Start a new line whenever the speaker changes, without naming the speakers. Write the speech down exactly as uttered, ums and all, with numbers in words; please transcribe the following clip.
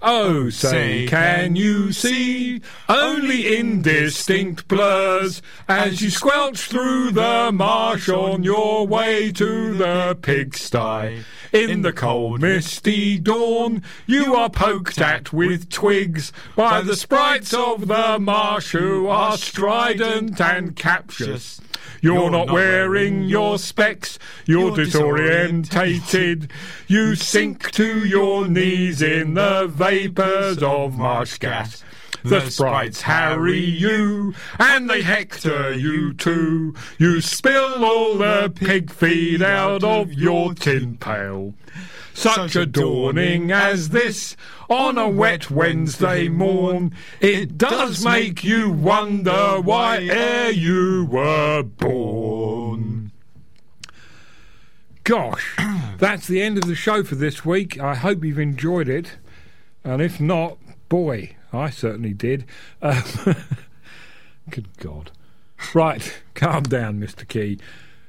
Oh, say, can you see only indistinct blurs as you squelch through the marsh on your way to the pigsty? In the cold, misty dawn, you are poked at with twigs by the sprites of the marsh who are strident and captious. You're not wearing your specs, you're disorientated. You sink to your knees in the vapours of marsh gas. The sprites harry you, and they hector you too. You spill all the pig feed out of your tin pail. Such a dawning as this, on a wet Wednesday morn, it does make you wonder why e'er you were born. Gosh, that's the end of the show for this week. I hope you've enjoyed it. And if not, boy, I certainly did. Um, good God. Right, calm down, Mister Key.